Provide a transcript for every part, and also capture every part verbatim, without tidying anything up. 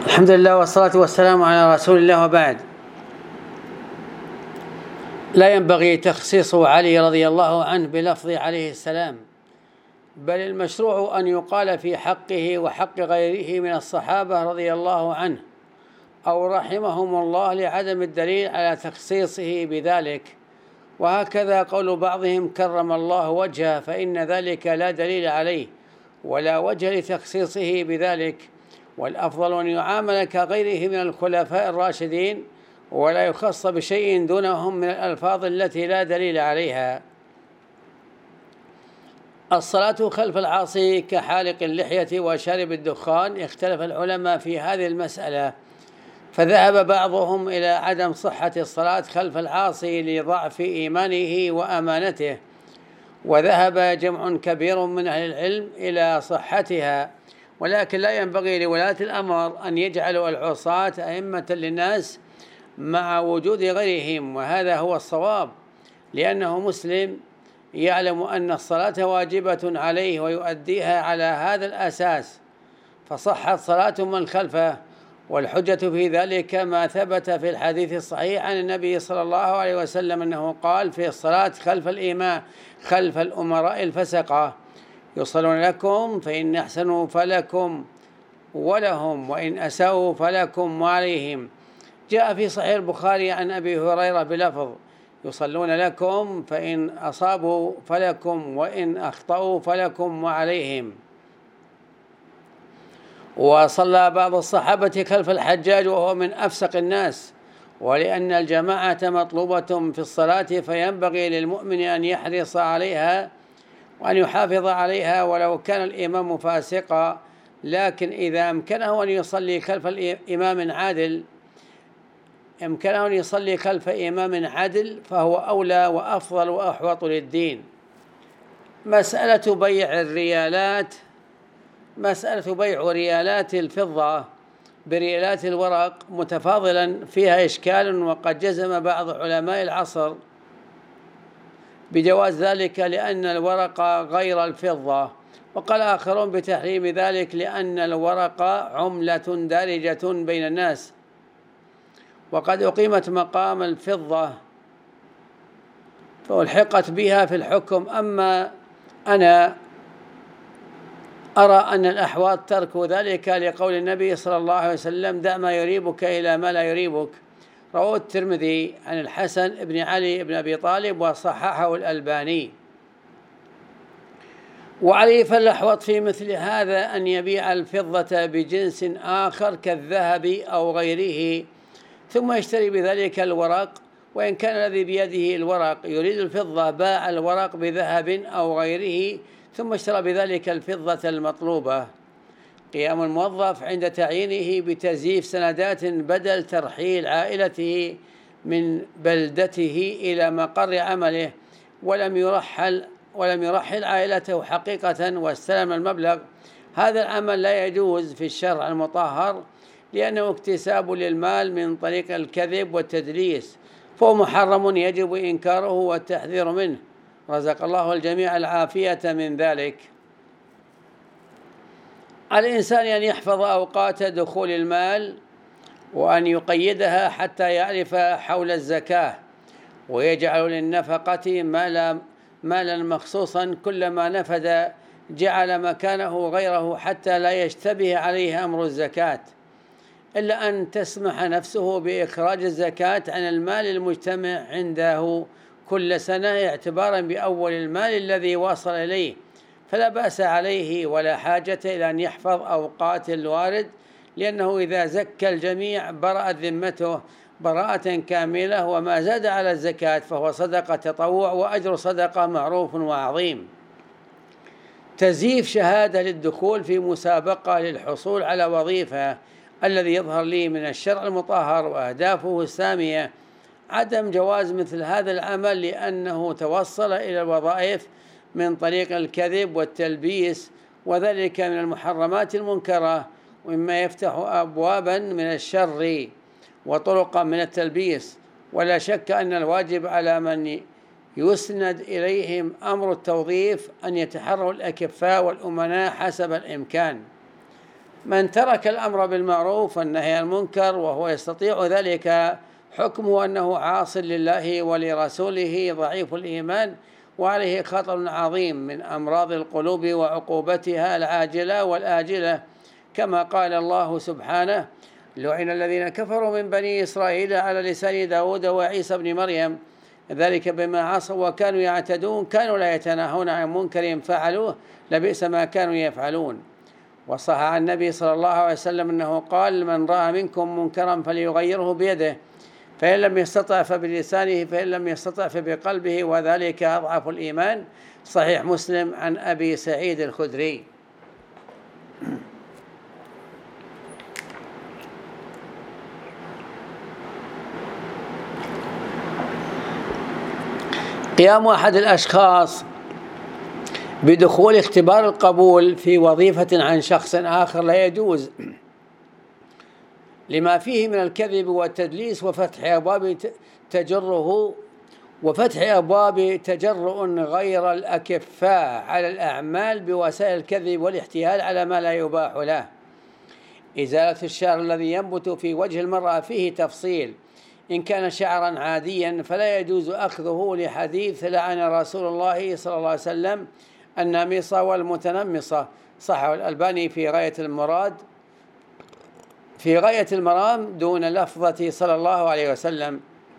الحمد لله والصلاة والسلام على رسول الله، وبعد. لا ينبغي تخصيص علي رضي الله عنه بلفظ عليه السلام، بل المشروع أن يقال في حقه وحق غيره من الصحابة رضي الله عنه أو رحمهم الله، لعدم الدليل على تخصيصه بذلك. وهكذا قول بعضهم كرم الله وجهه، فإن ذلك لا دليل عليه ولا وجه لتخصيصه بذلك، والأفضل أن يعامل كغيره من الخلفاء الراشدين ولا يخص بشيء دونهم من الألفاظ التي لا دليل عليها. الصلاة خلف العاصي كحالق اللحية وشارب الدخان، اختلف العلماء في هذه المسألة، فذهب بعضهم إلى عدم صحة الصلاة خلف العاصي لضعف إيمانه وأمانته، وذهب جمع كبير من أهل العلم إلى صحتها. ولكن لا ينبغي لولاة الأمر أن يجعلوا العصاة أئمة للناس مع وجود غيرهم، وهذا هو الصواب، لأنه مسلم يعلم أن الصلاة واجبة عليه ويؤديها على هذا الأساس، فصحت صلاة من خلفه. والحجة في ذلك ما ثبت في الحديث الصحيح عن النبي صلى الله عليه وسلم أنه قال في الصلاة خلف الإمام خلف الأمراء الفسقة: يصلون لكم فإن أحسنوا فلكم ولهم، وإن أساءوا فلكم وعليهم. جاء في صحيح البخاري عن أبي هريرة بلفظ: يصلون لكم فإن أصابوا فلكم وإن أخطأوا فلكم وعليهم. وصلى بعض الصحابة خلف الحجاج وهو من أفسق الناس، ولأن الجماعة مطلوبة في الصلاة، فينبغي للمؤمن أن يحرص عليها وأن يحافظ عليها ولو كان الإمام فاسقا. لكن إذا أمكنه أن يصلي خلف الإمام عادل أمكنه أن يصلي خلف إمام عادل فهو أولى وأفضل وأحوط للدين. مسألة بيع الريالات مسألة بيع ريالات الفضة بريالات الورق متفاضلا فيها إشكال، وقد جزم بعض علماء العصر بجواز ذلك لأن الورق غير الفضة، وقال آخرون بتحريم ذلك لأن الورق عملة دارجة بين الناس وقد أقيمت مقام الفضة فألحقت بها في الحكم. أما أنا أرى أن الأحوط ترك ذلك لقول النبي صلى الله عليه وسلم: دع ما يريبك إلى ما لا يريبك. رواه الترمذي عن الحسن بن علي بن أبي طالب وصححه الألباني. وعليه فالأحوط في مثل هذا أن يبيع الفضة بجنس آخر كالذهب أو غيره، ثم يشتري بذلك الورق، وإن كان الذي بيده الورق يريد الفضة باع الورق بذهب أو غيره ثم اشترى بذلك الفضة المطلوبة. قيام الموظف عند تعيينه بتزييف سندات بدل ترحيل عائلته من بلدته إلى مقر عمله ولم يرحل ولم يرحل عائلته حقيقة واستلم المبلغ، هذا العمل لا يجوز في الشرع المطهر، لأنه اكتساب للمال من طريق الكذب والتدليس، فهو محرم يجب إنكاره والتحذير منه. رزق الله الجميع العافية من ذلك. على الإنسان أن يحفظ أوقات دخول المال وأن يقيدها حتى يعرف حول الزكاة، ويجعل للنفقة مالا مالا مخصوصا، كلما نفد جعل مكانه غيره حتى لا يشتبه عليه أمر الزكاة، إلا أن تسمح نفسه بإخراج الزكاة عن المال المجتمع عنده كل سنة اعتبارا بأول المال الذي وصل إليه، فلا بأس عليه ولا حاجة إلى أن يحفظ أوقات الوارد، لأنه إذا زكى الجميع برأت ذمته براءة كاملة، وما زاد على الزكاة فهو صدقة تطوع وأجر صدقة معروف وعظيم. تزييف شهادة للدخول في مسابقة للحصول على وظيفة الذي يظهر لي من الشرع المطهر وأهدافه السامية عدم جواز مثل هذا العمل، لأنه توصل إلى الوظائف من طريق الكذب والتلبيس، وذلك من المحرمات المنكرة ومما يفتح أبوابا من الشر وطرقا من التلبيس. ولا شك أن الواجب على من يسند إليهم أمر التوظيف أن يتحروا الأكفاء والأمناء حسب الإمكان. من ترك الأمر بالمعروف والنهي عن المنكر وهو يستطيع ذلك حكمه أنه عاص لله ولرسوله ضعيف الإيمان، وعليه خطر عظيم من أمراض القلوب وعقوبتها العاجلة والآجلة، كما قال الله سبحانه: لعن الذين كفروا من بني إسرائيل على لسان داود وعيسى بن مريم ذلك بما عصوا وكانوا يعتدون كانوا لا يتناهون عن منكر فعلوه لبئس ما كانوا يفعلون. وصح عن النبي صلى الله عليه وسلم أنه قال: من رأى منكم منكرا فليغيره بيده، فإن لم يستطع فبلسانه، فإن لم يستطع فبقلبه، وذلك أضعف الإيمان. صحيح مسلم عن أبي سعيد الخدري. قيام أحد الأشخاص بدخول اختبار القبول في وظيفة عن شخص آخر لا يجوز، لما فيه من الكذب والتدليس وفتح أبواب تجره وفتح أبواب تجرؤ غير الأكفاء على الأعمال بوسائل الكذب والاحتيال على ما لا يباح له. إزالة الشعر الذي ينبت في وجه المرأة فيه تفصيل. إن كان شعرا عاديا فلا يجوز أخذه لحديث لعن رسول الله صلى الله عليه وسلم النامصة والمتنمصة، صححه الألباني في غاية المراد في غاية المرام دون لفظة صلى الله عليه وسلم.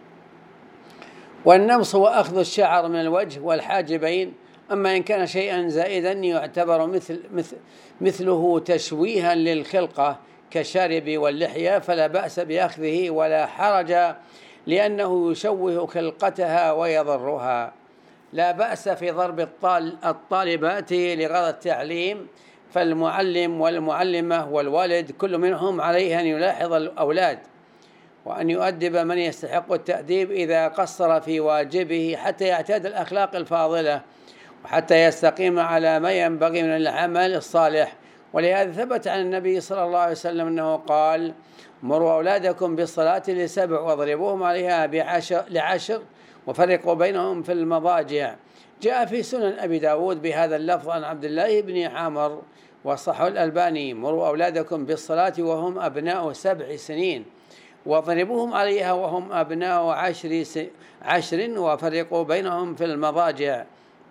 والنمص هو أخذ الشعر من الوجه والحاجبين، أما إن كان شيئا زائدا يعتبر مثل مثل مثله تشويها للخلقة كالشارب واللحية فلا بأس بأخذه ولا حرج، لأنه يشوه خلقتها ويضرها. لا بأس في ضرب الطالبات لغرض التعليم، فالمعلم والمعلمة والوالد كل منهم عليه أن يلاحظ الأولاد وأن يؤدب من يستحق التأديب إذا قصر في واجبه حتى يعتاد الأخلاق الفاضلة وحتى يستقيم على ما ينبغي من العمل الصالح. ولهذا ثبت عن النبي صلى الله عليه وسلم أنه قال: مروا أولادكم بالصلاة لسبع واضربوهم عليها بعشر لعشر وفرقوا بينهم في المضاجع. جاء في سنن أبي داود بهذا اللفظ عن عبد الله بن عامر وصححه الألباني: مروا أولادكم بالصلاة وهم أبناء سبع سنين واضربوهم عليها وهم أبناء عشر, عشر وفرقوا بينهم في المضاجع.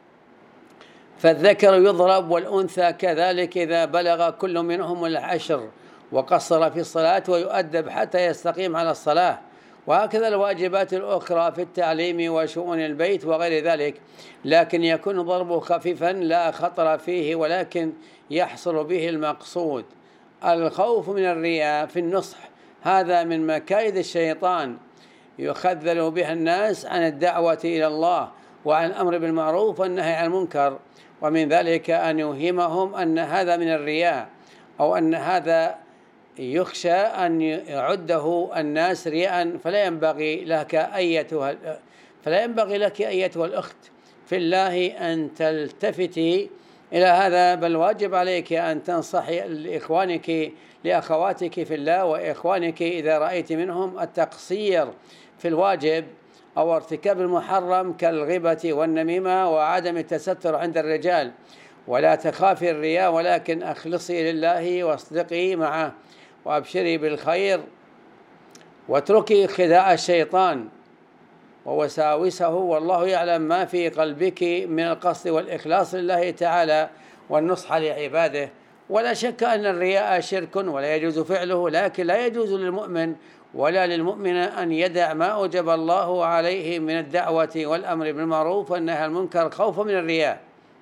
فالذكر يضرب والأنثى كذلك إذا بلغ كل منهم العشر وقصر في الصلاة، ويؤدب حتى يستقيم على الصلاة. وهكذا الواجبات الأخرى في التعليم وشؤون البيت وغير ذلك، لكن يكون ضربه خفيفا لا خطر فيه ولكن يحصل به المقصود. الخوف من الرياء في النصح هذا من مكايد الشيطان يخذل بها الناس عن الدعوة إلى الله وعن الأمر بالمعروف والنهي عن المنكر، ومن ذلك أن يوهمهم أن هذا من الرياء أو أن هذا يخشى أن يعده الناس رياء. فلا ينبغي لك أيتها فلا ينبغي لك أيتها الأخت في الله أن تلتفتي إلى هذا، بل واجب عليك أن تنصحي لإخوانك لأخواتك في الله وإخوانك إذا رأيت منهم التقصير في الواجب أو ارتكاب المحرم كالغيبة والنميمة وعدم التستر عند الرجال. ولا تخافي الرياء، ولكن أخلصي لله واصدقي معه وأبشري بالخير، واتركي خداع الشيطان ووساوسه، والله يعلم ما في قلبك من القصد والإخلاص لله تعالى والنصح لعباده. ولا شك أن الرياء شرك ولا يجوز فعله، لكن لا يجوز للمؤمن ولا للمؤمنة أن يدع ما أوجب الله عليه من الدعوة والأمر بالمعروف والنهي عن المنكر خوفا من الرياء،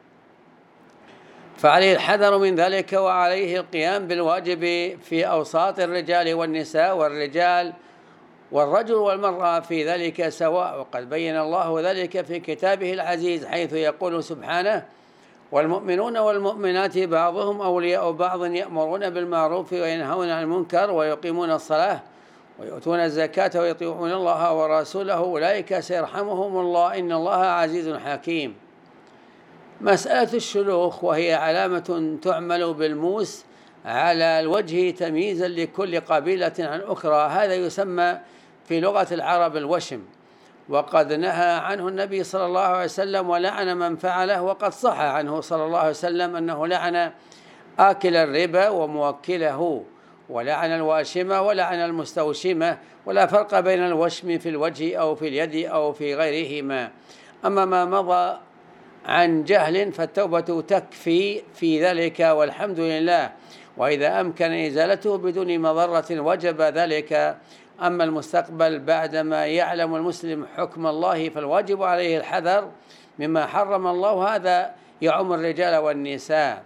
فعليه الحذر من ذلك، وعليه القيام بالواجب في أوساط الرجال والنساء والرجال والرجل والمرأة في ذلك سواء. وقد بين الله ذلك في كتابه العزيز حيث يقول سبحانه: والمؤمنون والمؤمنات بعضهم أولياء بعض يأمرون بالمعروف وينهون عن المنكر ويقيمون الصلاة ويؤتون الزكاة ويطيعون الله ورسوله أولئك سيرحمهم الله إن الله عزيز حكيم. مسألة الشلوخ وهي علامة تعمل بالموس على الوجه تمييزا لكل قبيلة عن أخرى، هذا يسمى في لغة العرب الوشم، وقد نهى عنه النبي صلى الله عليه وسلم ولعن من فعله، وقد صح عنه صلى الله عليه وسلم أنه لعن آكل الربا وموكله، ولعن الواشمة ولعن المستوشمة، ولا فرق بين الوشم في الوجه أو في اليد أو في غيرهما. أما ما مضى عن جهل فالتوبة تكفي في ذلك والحمد لله، وإذا أمكن إزالته بدون مضرة وجب ذلك. أما المستقبل بعدما يعلم المسلم حكم الله فالواجب عليه الحذر مما حرم الله، هذا يعم الرجال والنساء.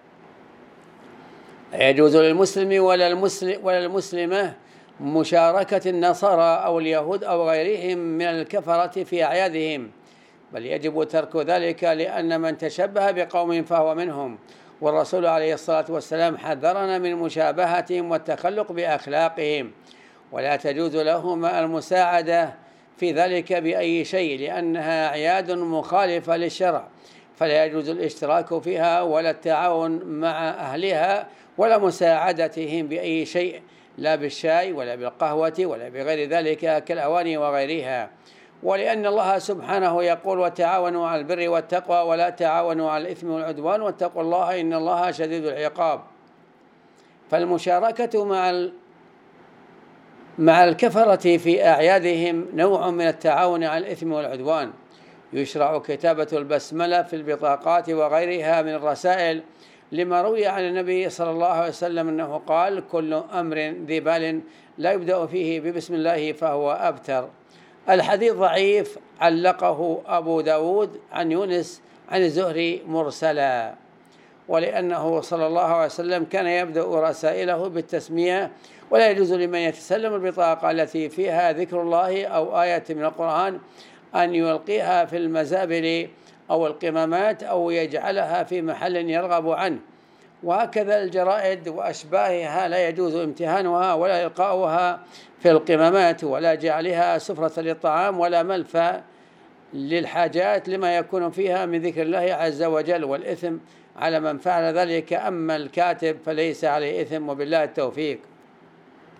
لا يجوز للمسلم ولا المسلم ولا المسلمة مشاركة النصارى أو اليهود أو غيرهم من الكفرة في أعيادهم، بل يجب ترك ذلك، لأن من تشبه بقوم فهو منهم، والرسول عليه الصلاة والسلام حذرنا من مشابهتهم والتخلق بأخلاقهم، ولا تجوز لهما المساعدة في ذلك بأي شيء، لأنها أعياد مخالفة للشرع، فلا يجوز الاشتراك فيها ولا التعاون مع أهلها ولا مساعدتهم بأي شيء، لا بالشاي ولا بالقهوة ولا بغير ذلك كالأواني وغيرها. ولأن الله سبحانه يقول: وتعاونوا على البر والتقوى ولا تعاونوا على الإثم والعدوان واتقوا الله إن الله شديد العقاب. فالمشاركة مع مع الكفرة في أعيادهم نوع من التعاون على الإثم والعدوان. يشرع كتابة البسملة في البطاقات وغيرها من الرسائل، لما روي عن النبي صلى الله عليه وسلم أنه قال: كل أمر ذي بال لا يبدأ فيه ببسم الله فهو أبتر. الحديث ضعيف، علقه أبو داود عن يونس عن الزهري مرسلا، ولأنه صلى الله عليه وسلم كان يبدأ رسائله بالتسمية، ولا يجوز لمن يتسلم البطاقة التي فيها ذكر الله أو آية من القرآن أن يلقيها في المزابل أو القمامات أو يجعلها في محل يرغب عنه. وهكذا الجرائد وأشباهها لا يجوز امتهانها ولا إلقاؤها في القمامات ولا جعلها سفرة للطعام ولا ملفى للحاجات، لما يكون فيها من ذكر الله عز وجل، والإثم على من فعل ذلك. أما الكاتب فليس عليه إثم، وبالله التوفيق.